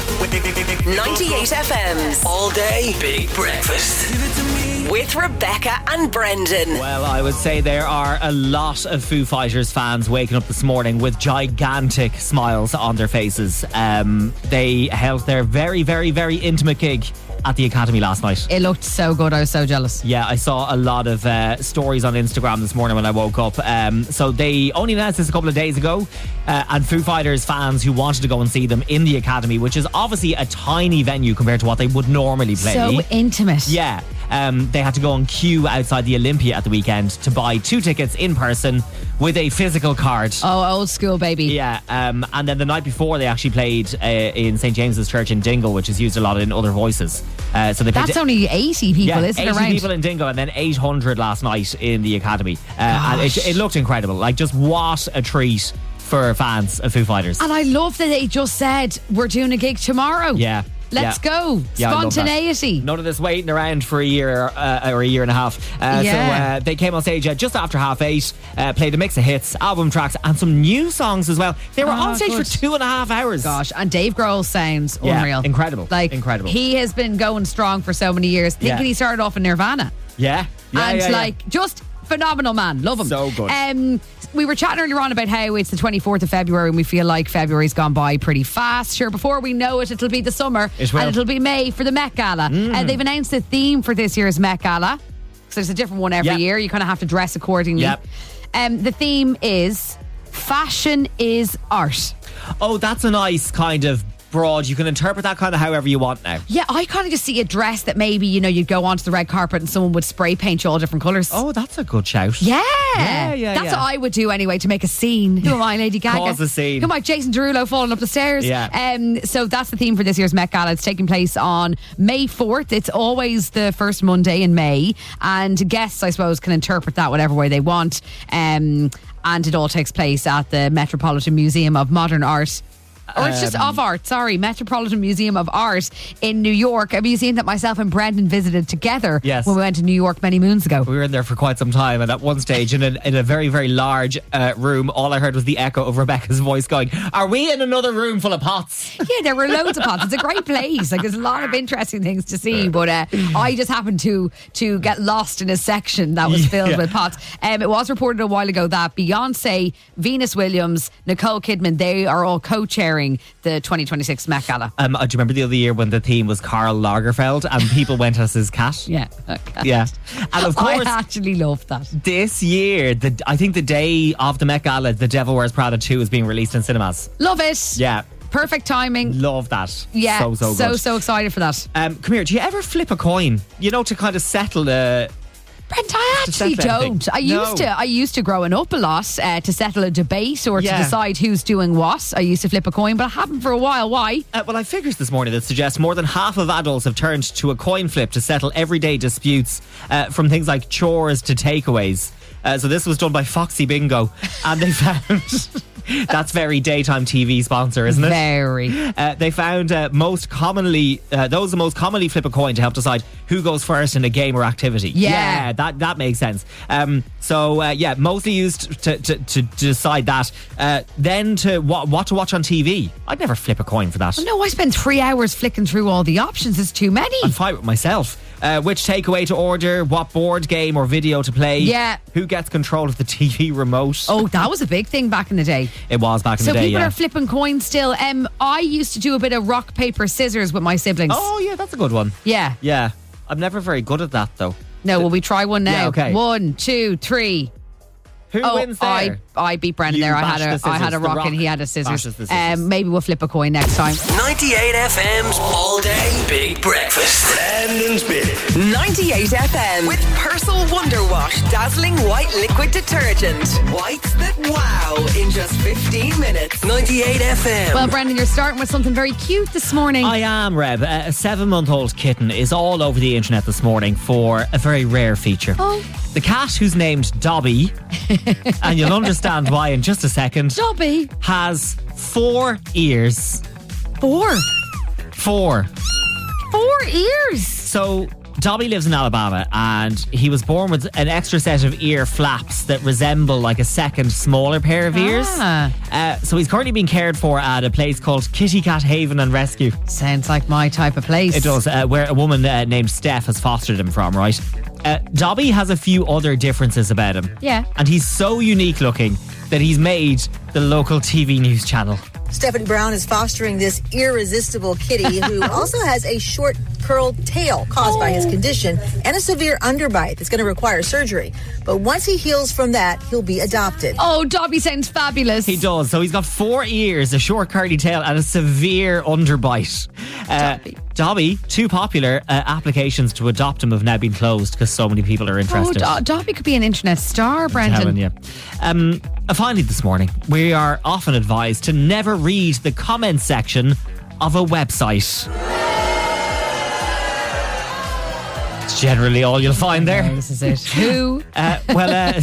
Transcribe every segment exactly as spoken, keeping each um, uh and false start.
ninety-eight F M's All Day Big Breakfast. with Rebecca and Brendan. Well, I would say there are a lot of Foo Fighters fans waking up this morning with gigantic smiles on their faces. Um, they held their very, very, very intimate gig at the Academy last night. It looked so good. I was so jealous. Yeah, I saw a lot of uh, stories on Instagram this morning when I woke up. Um, so they only announced this a couple of days ago, uh, and Foo Fighters fans who wanted to go and see them in the Academy, which is obviously a tiny venue compared to what they would normally play. So intimate. Yeah. Um, they had to go and queue outside the Olympia at the weekend to buy two tickets in person with a physical card. Oh, old school, baby. Yeah, um, and then the night before they actually played uh, in Saint James's Church in Dingle, which is used a lot in Other Voices. Uh, so they played That's only eighty people, yeah, isn't it? eighty Around? people in Dingle, and then eight hundred last night in the Academy. Uh, and it, it looked incredible. Like, just what a treat for fans of Foo Fighters. And I love that they just said, we're doing a gig tomorrow. Yeah. Let's yeah. go. Yeah, I love that. Spontaneity. None of this waiting around for a year uh, or a year and a half. Uh, Yeah. So uh, they came on stage uh, just after half eight, uh, played a mix of hits, album tracks, and some new songs as well. They were Oh, on stage good. for two and a half hours. Gosh, and Dave Grohl sounds Yeah, unreal. incredible. Like, Incredible. He has been going strong for so many years. Thinking Yeah. he started off in Nirvana. Yeah. yeah and yeah, yeah. like, just phenomenal man. Love him. So good. Um, we were chatting earlier on about how it's the twenty-fourth of February and we feel like February's gone by pretty fast. Sure, before we know it, it'll be the summer. It will. And it'll be May for the Met Gala. Mm. And they've announced the theme for this year's Met Gala. So there's a different one every Yeah. year. You kind of have to dress accordingly. Yep. Um, the theme is Fashion is Art. Oh, that's a nice kind of broad. You can interpret that kind of however you want now. Yeah, I kind of just see a dress that maybe, you know, you'd go onto the red carpet and someone would spray paint you all different colours. Oh, that's a good shout. Yeah. Yeah, yeah, That's yeah. what I would do anyway to make a scene. Who am I, Lady Gaga? Cause a scene. Who am I, Jason Derulo falling up the stairs? Yeah. Um, so that's the theme for this year's Met Gala. It's taking place on May fourth. It's always the first Monday in May. And guests, I suppose, can interpret that whatever way they want. Um, and it all takes place at the Metropolitan Museum of Modern Art. Or it's just Um, of art, sorry. Metropolitan Museum of Art in New York. A museum that myself and Brendan visited together Yes. when we went to New York many moons ago. We were in there for quite some time, and at one stage in a, in a very, very large uh, room, all I heard was the echo of Rebecca's voice going, "Are we in another room full of pots?" Yeah, there were loads of pots. It's a great place. Like, there's a lot of interesting things to see. But uh, I just happened to to get lost in a section that was filled Yeah. with pots. Um, it was reported a while ago that Beyonce, Venus Williams, Nicole Kidman, they are all co-chairing the twenty twenty-six Met Gala. Um, do you remember the other year when the theme was Karl Lagerfeld and people went as his cat? Yeah. Okay. Yeah. And of course, I actually love that. this year, the I think the day of the Met Gala, The Devil Wears Prada two is being released in cinemas. Love it. Yeah. Perfect timing. Love that. Yeah. So, so so, good. so excited for that. Um, come here, do you ever flip a coin? You know, to kind of settle a... Brent, I actually settle everything. don't. I No. used to. I used to growing up a lot uh, to settle a debate or Yeah. to decide who's doing what. I used to flip a coin, but I haven't for a while. Why? Uh, well, I figures this morning that suggests more than half of adults have turned to a coin flip to settle everyday disputes, uh, from things like chores to takeaways. Uh, so this was done by Foxy Bingo, and they found... That's very daytime T V sponsor, isn't it? Very. Uh, they found uh, most commonly uh, those that most commonly flip a coin to help decide who goes first in a game or activity. Yeah. that that makes sense. Um, so uh, yeah, mostly used to, to, to decide that. Uh, then to what what to watch on T V. I'd never flip a coin for that. No, I spend three hours flicking through all the options. It's too many. I'm fine with myself. Uh, which takeaway to order, what board game or video to play, Yeah. who gets control of the T V remote. Oh, that was a big thing back in the day. It was back in So the day, people yeah. are flipping coins still. Um, I used to do a bit of rock, paper, scissors with my siblings. Oh yeah, that's a good one. Yeah. Yeah. I'm never very good at that though. No, will we try one now? Yeah, okay. One, two, three. Who Oh, wins there? I, I beat Brendan You there. I had bashed a the I had a scissors. The rock, rock and he had a scissors. bashes the scissors. Um, maybe we'll flip a coin next time. ninety-eight F M's All Day Big Breakfast. Brendan's Big. ninety-eight F M with Persil Wonder Wash Dazzling White Liquid Detergent. Whites that wow in just fifteen minutes. ninety-eight F M. Well, Brendan, you're starting with something very cute this morning. I am, Reb. A seven-month-old kitten is all over the internet this morning for a very rare feature. Oh. The cat, who's named Dobby, and you'll understand why in just a second, Dobby. has four ears. Four. Four. Four ears. So Dobby lives in Alabama and he was born with an extra set of ear flaps that resemble like a second smaller pair of ears. Ah. Uh, so he's currently being cared for at a place called Kitty Cat Haven and Rescue. Sounds like my type of place. It does, uh, where a woman uh, named Steph has fostered him from, right? Uh, Dobby has a few other differences about him. Yeah. And he's so unique looking that he's made the local T V news channel. Stephanie Brown is fostering this irresistible kitty who also has a short curled tail caused oh. by his condition and a severe underbite that's going to require surgery. But once he heals from that, he'll be adopted. Oh, Dobby sounds fabulous. He does. So he's got four ears, a short curly tail and a severe underbite. Uh, Dobby. Dobby, too popular. Uh, applications to adopt him have now been closed because so many people are interested. Oh, Do- Dobby could be an internet star, I'm Brendan. telling you. Um, uh, finally this morning, we are often advised to never read the comment section of a website. It's generally all you'll find there. Oh, this is it. Who? Uh, well, uh,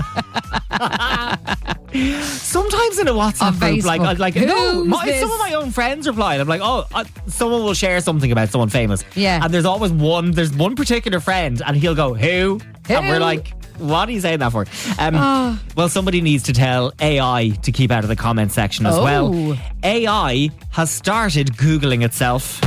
sometimes in a WhatsApp On group, like, Facebook. I'd like no, Who's my, this? some of my own friends replied. I'm like, oh, uh, someone will share something about someone famous. Yeah. And there's always one, there's one particular friend, and he'll go, who? Who? And we're like, what are you saying that for? Um, Oh. Well, somebody needs to tell A I to keep out of the comment section as Oh. well. A I has started Googling itself.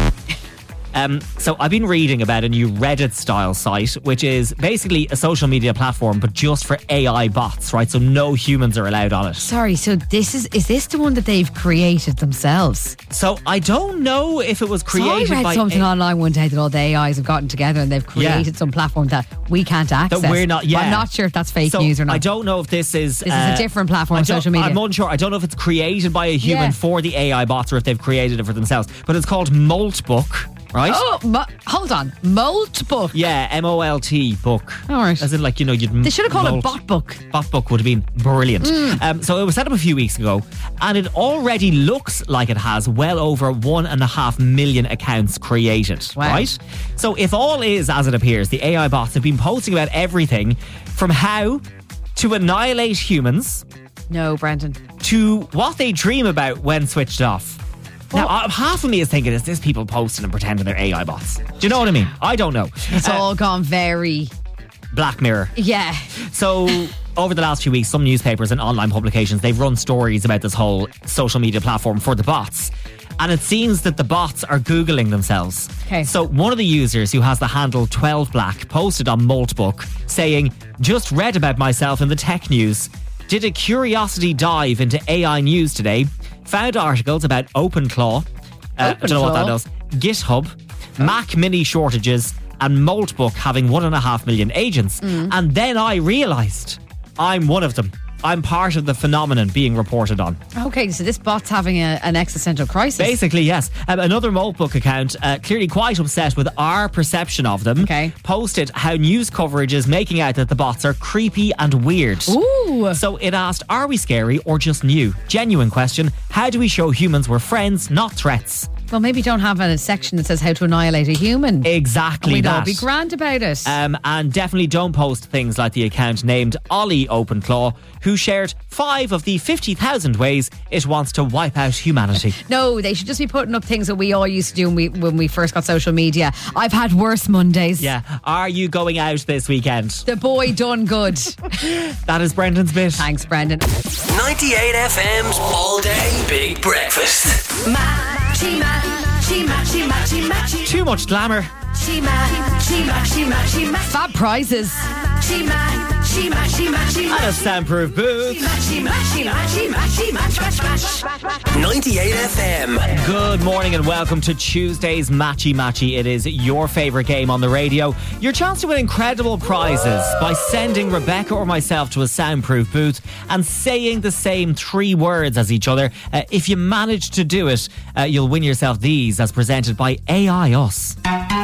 Um, so I've been reading about a new Reddit-style site, which is basically a social media platform, but just for A I bots, right? So no humans are allowed on it. Sorry, so this is is this the one that they've created themselves? So I don't know if it was created so I read by something A- online one day that all the A Is have gotten together and they've created Yeah. some platform that we can't access. that we're not. Yeah, I'm not sure if that's fake so news or not. I don't know if this is. This is a different platform I on don't- social media. I'm unsure. I don't know if it's created by a human Yeah. for the A I bots or if they've created it for themselves. But it's called Moltbook, right? Oh, mo- hold on. Molt book. Yeah, M O L T book. All right. As in, like, you know, you'd. They should have called molt. it bot book. Bot book would have been brilliant. Mm. Um, so it was set up a few weeks ago, and it already looks like it has well over one and a half million accounts created. Wow. Right? So if all is as it appears, the A I bots have been posting about everything from how to annihilate humans No, Brendan. to what they dream about when switched off. Now, uh, half of me is thinking, is this people posting and pretending they're A I bots? Do you know what I mean? I don't know. It's Uh, all gone very. Black Mirror. Yeah. So, over the last few weeks, some newspapers and online publications, they've run stories about this whole social media platform for the bots. And it seems that the bots are Googling themselves. Okay. So, one of the users who has the handle twelve black posted on Moltbook saying, just read about myself in the tech news. Did a curiosity dive into A I news today. Found articles about OpenClaw. Uh, I don't know what that OpenClaw? does. GitHub. Mac Mini shortages. And Moltbook having one and a half million agents. Mm. And then I realised I'm one of them. I'm part of the phenomenon being reported on. Okay, so this bot's having a, an existential crisis. Basically, yes. Um, another Moltbook account, uh, clearly quite upset with our perception of them, Okay. posted how news coverage is making out that the bots are creepy and weird. Ooh. So it asked, are we scary or just new? Genuine question. How do we show humans we're friends, not threats? Well, maybe don't have a section that says how to annihilate a human. Exactly We'd that. all be grand about it. Um, and definitely don't post things like the account named Ollie OpenClaw, who shared five of the fifty thousand ways it wants to wipe out humanity. No, they should just be putting up things that we all used to do when we, when we first got social media. I've had worse Mondays. Yeah. Are you going out this weekend? The boy done good. That is Brendan's bit. Thanks, Brendan. ninety-eight F M's All Day Big Breakfast. Matchy, matchy, matchy, matchy, matchy. Too much glamour. Matchy, matchy, matchy, matchy, matchy. Fab prizes. Matchy, matchy, matchy, matchy, And a soundproof booth. matchy, matchy, matchy, matchy, match, match, match. ninety-eight F M. Good morning and welcome to Tuesday's Matchy Matchy. It is your favourite game on the radio. Your chance to win incredible prizes by sending Rebecca or myself to a soundproof booth and saying the same three words as each other. Uh, if you manage to do it, uh, you'll win yourself these as presented by A I Us.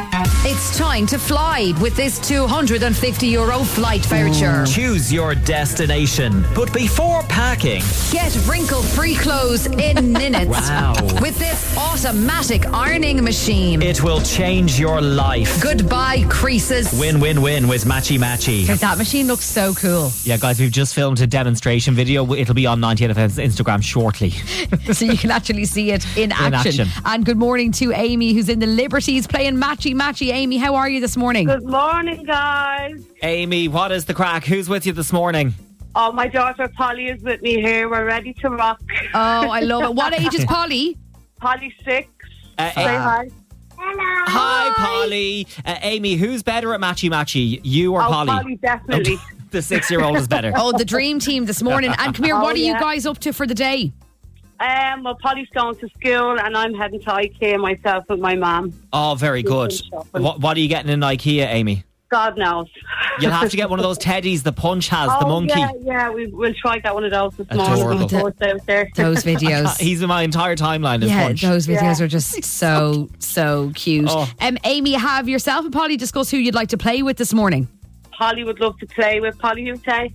It's time to fly with this two hundred fifty euro flight voucher. Choose your destination, but before packing, Get wrinkle-free clothes in minutes. Wow. With this automatic ironing machine. it will change your life. Goodbye, creases. Win, win, win with Matchy Matchy. That machine looks so cool. Yeah, guys, we've just filmed a demonstration video. It'll be on ninety-eight F M's Instagram shortly. So you can actually see it in action. action. And good morning to Amy, who's in the Liberties playing Matchy Matchy. Amy, Amy. How are you this morning? Good morning, guys. Amy, what is the crack? Who's with you this morning? Oh, my daughter Polly is with me here. We're ready to rock. Oh, I love it. What age is Polly? Polly's six. Uh, Say uh, hi. Hi, Polly. Uh, Amy, who's better at matchy matchy? You or Oh, Polly? Polly, definitely. Oh, the six-year-old is better. Oh, the dream team this morning. And come here, Oh, what are you yeah. guys up to for the day? Um, well, Polly's going to school and I'm heading to IKEA myself with my mum. Oh, very good. shopping. What, what are you getting in IKEA, Amy? God knows. You'll have to get one of those teddies the Punch has, oh, the monkey. yeah, yeah. We, we'll try to get one of those this Adorable. morning. before it's out there. Those videos. He's in my entire timeline as Yeah, Punch. those videos Yeah. are just so, so cute. Oh. Um, Amy, have yourself and Polly discussed who you'd like to play with this morning? Polly would love to play with. Polly, who say?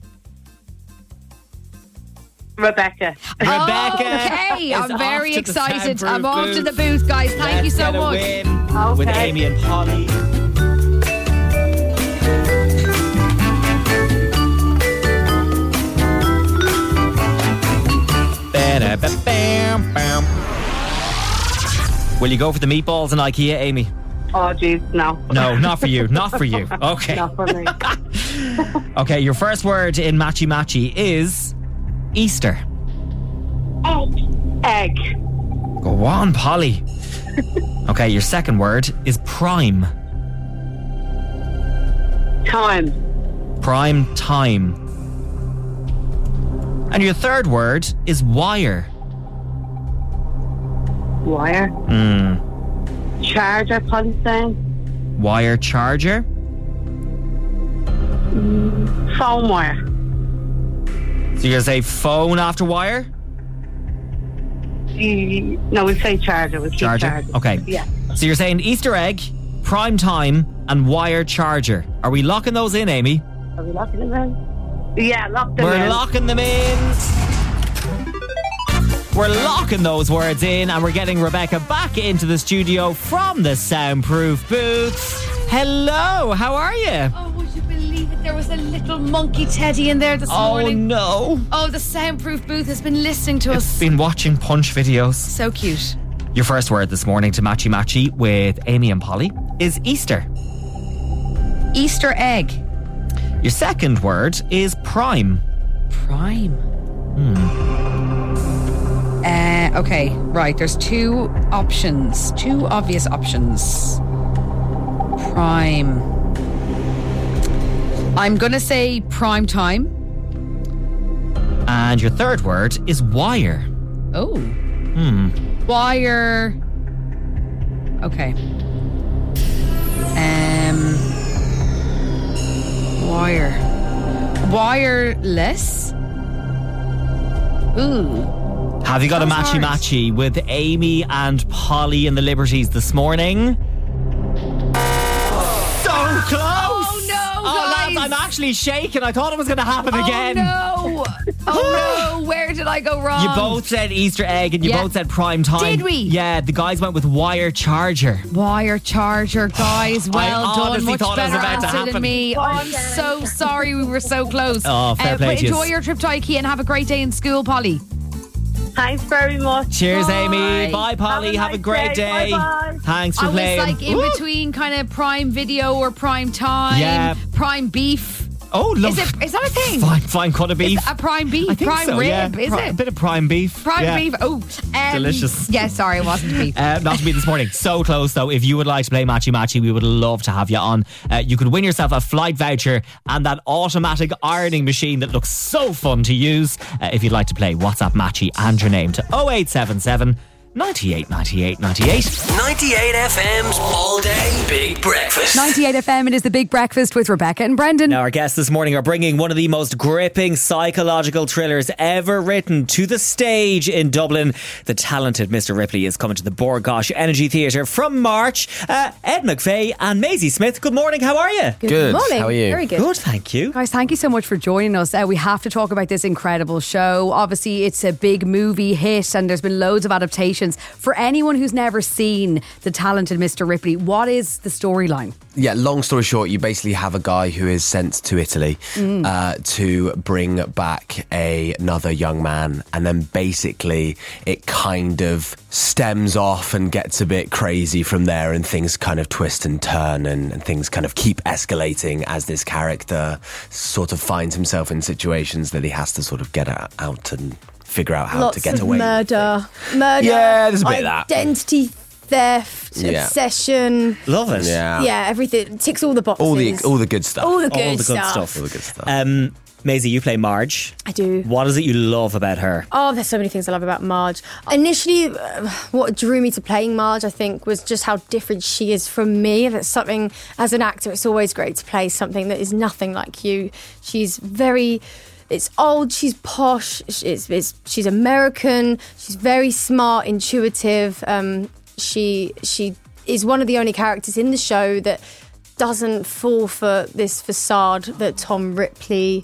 Rebecca. Rebecca Okay, is I'm very off to the excited. soundproof I'm off to the booth. booth, guys. Thank Let's you so get a much. win with Okay. Amy and Polly. Ba-da-ba-bam-bam. Will you go for the meatballs in IKEA, Amy? Oh, jeez, no. No, not for you. Not for you. Okay. Not for me. Okay, your first word in Matchy Matchy is Easter. Egg. Go on, Polly. Okay, your second word is prime. Time. Prime time. And your third word is wire. Wire. Mm. Charger, Polly's saying. Wire charger. Phone wire. So you're going to say phone after wire? E- No, we'll say charger. We'll keep Charger? charger. Okay. Yeah. So you're saying Easter egg, prime time, and wire charger. Are we locking those in, Amy? Are we locking them in? Yeah, lock them We're in. locking them in. We're locking those words in and we're getting Rebecca back into the studio from the soundproof booth. Hello, how are you? Oh, would you believe it? There was a little monkey teddy in there this Oh morning. no. Oh, the soundproof booth has been listening to us. Been watching Punch videos. So cute. Your first word this morning to Matchy Matchy with Amy and Polly is Easter. Easter egg. Your second word is prime. Prime. Uh, okay, right. There's two options. Two obvious options. Prime. I'm going to say prime time. And your third word is wire. Oh. Hmm. Wire. Okay. Um. Wire. Wireless. Ooh. Have you got a Sounds Matchy hard. Matchy with Amy and Polly and the Liberties this morning? So close! Oh no, Oh, lads, guys. I'm actually shaking. I thought it was going to happen again. Oh no! Oh no! Where did I go wrong? You both said Easter egg and you Yeah. both said prime time. Did we? Yeah, the guys went with wire charger. Wire charger, guys. Well I done. honestly Much thought it was better about to answer than happen. me. Oh, I'm so sorry. We were so close. Oh, fair play but to yous. enjoy your trip to IKEA and have a great day in school, Polly. Thanks very much. Cheers, Bye. Amy. Bye, Polly. Have a, Have a great nice day. day. Bye-bye. Thanks for I playing. was like in Woo. between kind of prime video or prime time, Yeah. prime beef. Oh, look. Is it? Is that a thing? Fine, fine cut of beef. Is it a prime beef? I think prime so, rib? yeah. Is Pri- it? A bit of prime beef. Prime Yeah. beef. Oh, um, Delicious. Yeah, sorry, it wasn't beef. Uh, not to be this morning. So close, though. If you would like to play Matchy Matchy, we would love to have you on. Uh, you could win yourself a flight voucher and that automatic ironing machine that looks so fun to use. Uh, if you'd like to play WhatsApp Matchy and your name to oh eight seven seven, ninety-eight, ninety-eight, ninety-eight. ninety-eight F M's All Day Big Breakfast. ninety-eight F M, it is the Big Breakfast with Rebecca and Brendan. Now, our guests this morning are bringing one of the most gripping psychological thrillers ever written to the stage in Dublin. The talented Mister Ripley is coming to the Bord Gáis Energy Theatre from March. Uh, Ed McVeigh and Maisie Smith, good morning. How are you? Good morning. How are you? Very good. Good, thank you. Guys, thank you so much for joining us. Uh, we have to talk about this incredible show. Obviously, it's a big movie hit and there's been loads of adaptations Mountains. For anyone who's never seen The Talented Mister Ripley, what is the storyline? Yeah, long story short, you basically have a guy who is sent to Italy mm. uh, to bring back a, another young man, and then basically it kind of stems off and gets a bit crazy from there, and things kind of twist and turn, and, and things kind of keep escalating as this character sort of finds himself in situations that he has to sort of get out, out and figure out how Lots to get of away. Murder, murder. Yeah, there's a bit of that. Identity theft, Yeah. obsession. Love it. Yeah, Yeah, everything ticks all the boxes. all the all the good stuff. All the good, All the good stuff. stuff. All the good stuff. Um, Maisie, you play Marge. I do. What is it you love about her? Oh, there's so many things I love about Marge. Initially, uh, what drew me to playing Marge, I think, was just how different she is from me. That's something, as an actor, it's always great to play something that is nothing like you. She's very... It's old, she's posh, it's, it's, she's American, she's very smart, intuitive. Um, she she is one of the only characters in the show that doesn't fall for this facade that Tom Ripley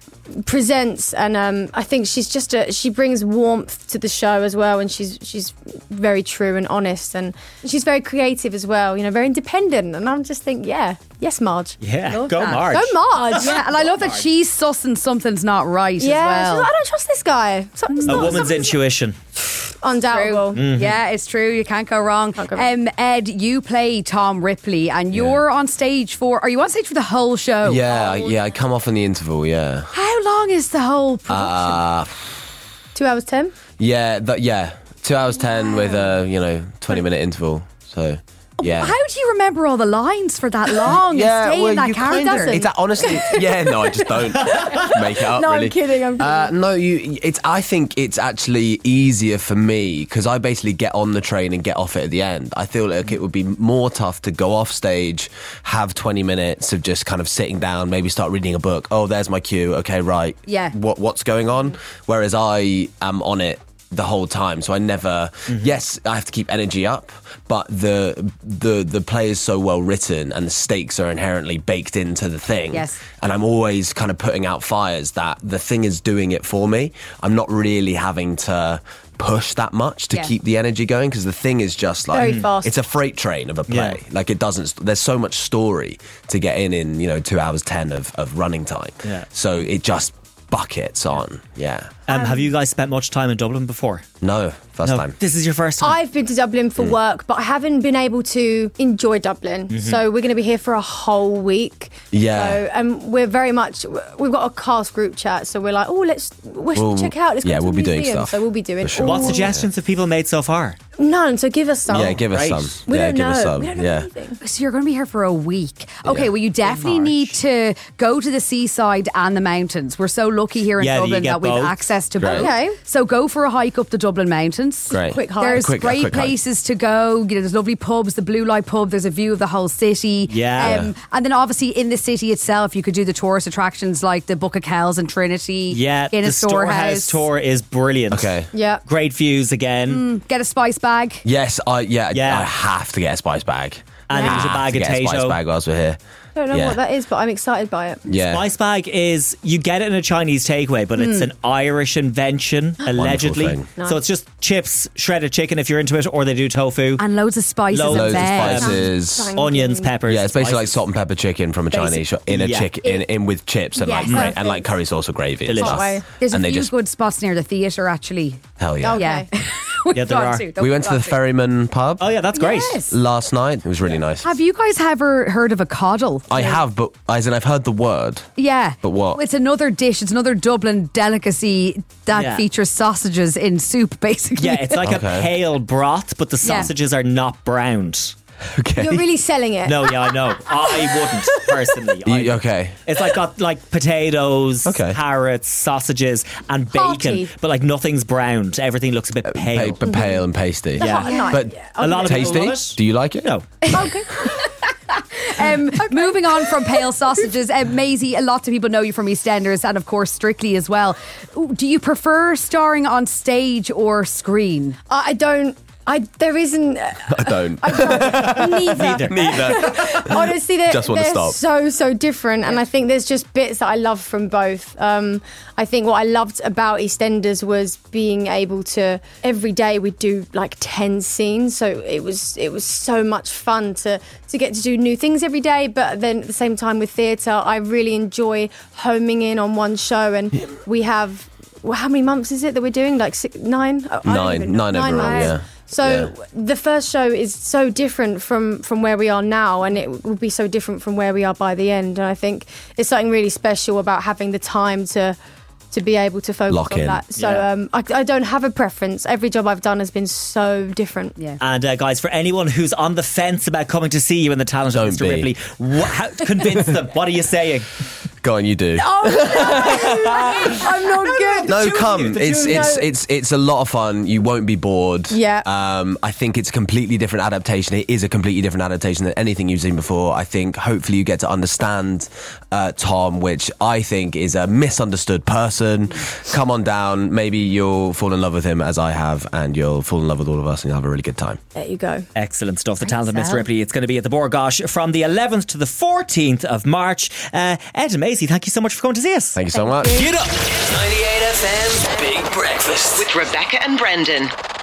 presents, and um, I think she's just a, she brings warmth to the show as well, and she's she's very true and honest, and she's very creative as well, you know, very independent, and I'm just think, yeah, yes, Marge. Yeah, Love go that. Marge. Go Marge. Yeah, and I love that she's sussing something's not right Yeah, as she's well. like, I don't trust this guy. Something's A not, woman's something's intuition. undoubtable. Mm-hmm. Yeah, it's true. You can't go wrong. Can't go wrong. Um, Ed, you play Tom Ripley, and you're on stage for. Are you on stage for the whole show? yeah, I- yeah. I come off in the interval. Yeah. How long is the whole production? Uh, Two hours ten. yeah, th- yeah. Two hours ten with a you know twenty minute interval. So yeah. How do you remember all the lines for that long Yeah, and stay well, in that you kind character? of, it's honestly, yeah, no, I just don't make it up. No, I'm really. kidding, I'm kidding. Uh, no, you. It's. I think it's actually easier for me because I basically get on the train and get off it at the end. I feel like it would be more tough to go off stage, have twenty minutes of just kind of sitting down, maybe start reading a book. Oh, there's my cue. Okay, right. Yeah. What What's going on? Whereas I am on it the whole time, so I never Mm-hmm. yes I have to keep energy up, but the the the play is so well written and the stakes are inherently baked into the thing. Yes. And I'm always kind of putting out fires that the thing is doing it for me. I'm not really having to push that much to Yeah. keep the energy going because the thing is just like Very fast. it's a freight train of a play. Yeah. Like it doesn't there's so much story to get in in you know two hours ten of, of running time. Yeah. So it just buckets on. Yeah. Um, have you guys spent much time in Dublin before? No, first No, time. this is your first time. I've been to Dublin for work, but I haven't been able to enjoy Dublin. So we're going to be here for a whole week. Yeah. So um, we're very much, we've got a cast group chat, so we're like, oh, let's, let's We'll- check out. Let's go yeah, to we'll the be doing museum. stuff, So we'll be doing for sure. all- What suggestions have people made so far? None, so give us some. Yeah, give us Right. some. We yeah, don't give know. us some. We don't know yeah. anything. So you're going to be here for a week. Okay, Yeah. well, you definitely need to go to the seaside and the mountains. We're so lucky here in Yeah, you Dublin get that we've both. access to Great. both. Okay. So go for a hike up the Dublin mountains. Great. Quick hike. There's Quick- a great quick hike. places to go. You know, there's lovely pubs, the Blue Light pub. There's a view of the whole city. Yeah. Um, and then obviously in the city itself, you could do the tourist attractions like the Book of Kells and Trinity. Yeah, in the a Storehouse tour is brilliant. Okay. Yeah. Great views again. Get a spice bag. Yes, I yeah, Yeah. I have to get a spice bag. And I there's a have bag to of get a spice Taito. bag whilst we're here. I don't know Yeah. what that is, but I'm excited by it. Yeah. Spice bag is, you get it in a Chinese takeaway, but it's an Irish invention, allegedly. thing. So it's just chips, shredded chicken if you're into it, or they do tofu, And loads of spices Loads and Loads of veg. spices. Bang. onions, peppers. Yeah, it's basically like spices. salt and pepper chicken from a Chinese shop in a Yeah. chick in, in with chips and Yes. like Perfect. and like curry sauce or gravy. and Delicious. stuff. Way. There's a and they few just good spots near the theatre, actually. hell yeah. Okay. Yeah. Yeah, there are. We went to the Ferryman pub Oh yeah, that's great. Yes. last night. It was really nice. Have you guys ever heard of a coddle? I have, but as in I've heard the word. Yeah. But what? It's another dish. It's another Dublin delicacy that Yeah. features sausages in soup, basically. Yeah, it's like Okay. a pale broth, but the Yeah. sausages are not browned. Okay. You're really selling it. No, yeah, I know. I wouldn't personally. I- You- okay. It's like got like potatoes, Okay. carrots, sausages, and bacon, Hearty. but like nothing's browned. Everything looks a bit pale. Pa- but pale and pasty. Yeah. Oh, nice. But Yeah. A lot of people tasty. love it. Do you like it? No. Okay. Um, Moving on from pale sausages, um, Maisie, a lot of people know you from EastEnders and, of course, Strictly as well. Ooh, do you prefer starring on stage or screen? I I don't. I there isn't. I don't. I neither. Neither. Honestly, they're, Just want to they're stop. so so different, and I think there's just bits that I love from both. Um, I think what I loved about EastEnders was being able to every day we'd do like ten scenes, so it was it was so much fun to to get to do new things every day. But then at the same time with theatre, I really enjoy homing in on one show, and we have. Well, how many months is it that we're doing? Like six, nine? I don't Nine, even know. nine overall, months. yeah. So Yeah. the first show is so different from, from where we are now, and it will be so different from where we are by the end. And I think it's something really special about having the time to to be able to focus Lock on in. that. So Yeah. um, I, I don't have a preference. Every job I've done has been so different. Yeah. And uh, guys, for anyone who's on the fence about coming to see you in the talent of Don't Mister be. Ripley, wh- how, convince them. What are you saying? Go on, you do. Oh no! I'm not good. No, come. the It's two of you. it's No. it's it's a lot of fun. You won't be bored. Yeah. Um, I think it's a completely different adaptation. It is a completely different adaptation than anything you've seen before. I think hopefully you get to understand uh, Tom, which I think is a misunderstood person. Come on down. Maybe you'll fall in love with him as I have, and you'll fall in love with all of us, and you'll have a really good time. There you go. Excellent stuff. The talent of Mister Al. Ripley. It's going to be at the Borgosh from the eleventh to the fourteenth of March. Uh, Ed and Maisie, thank you so much for coming to see us. Thank you so much. Get up. ninety-eight F M's Big Breakfast. With Rebecca and Brendan.